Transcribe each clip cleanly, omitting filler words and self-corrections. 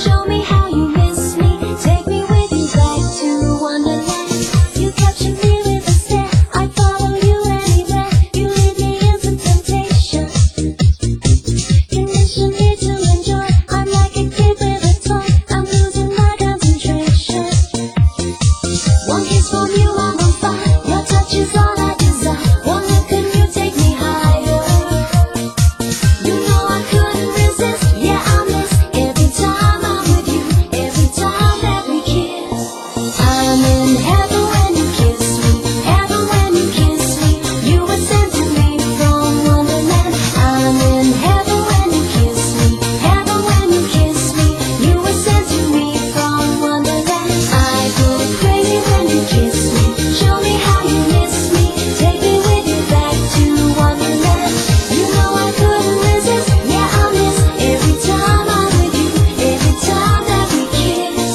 Show me how you miss me. Take me with you back to Wonderland. You capture me with a stare. I follow you anywhere. You lead me into temptation. Condition me to enjoy. I'm like a kid with a toy. I'm losing my concentration. One kiss from you, I'm on fire. Your touch is all I desire. One look and you take me higher. You know I couldn't resist. Yeah, I miss every time I'm with you. Every time that we kiss. I'm in heaven when you kiss me. Heaven when you kiss me. You were sent to me from Wonderland. I'm in heaven when you kiss me. Heaven when you kiss me. You were sent to me from Wonderland. I go crazy when you kiss me. Show me how you miss me. Take me with you back to Wonderland. You know I couldn't resist. Yeah, I miss every time I'm with you. Every time that we kiss.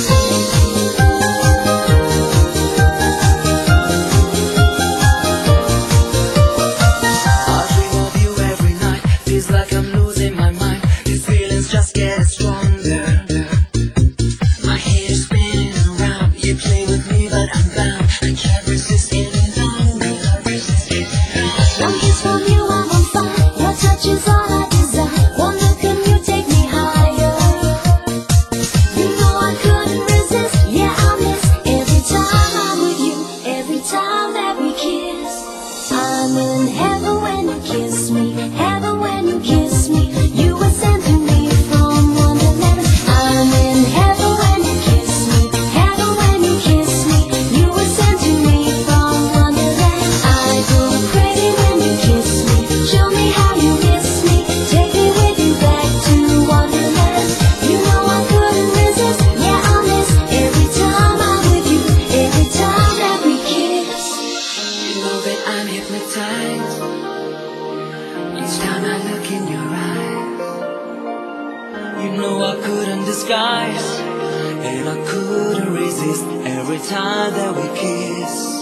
I dream of you every night. Feels like I'm losing my mind. These feelings just get stronger. My hair's spinning around. You play with me, but I'm bound. I can't resist any longer. One kiss from you, I'm on fire. Your touch is all I desire. One look and you take me higher. You know I couldn't resist. Yeah, I miss every time I'm with you. Every time that we kiss. I'm in heaven when you kiss me. Heaven when you kiss me. You were sent to me from Wonderland. I'm in heaven when you kiss me. Heaven when you kiss me. You were sent to me from Wonderland. I go crazy when you kiss me. Show me how you miss me. Take me with you back to Wonderland. You know I couldn't resist. Yeah, I miss every time I'm with you. Every time that we kiss. You know that I'm hypnotized. Each time I look in your eyes. You know I couldn't disguise. And I couldn't resist every time that we kiss.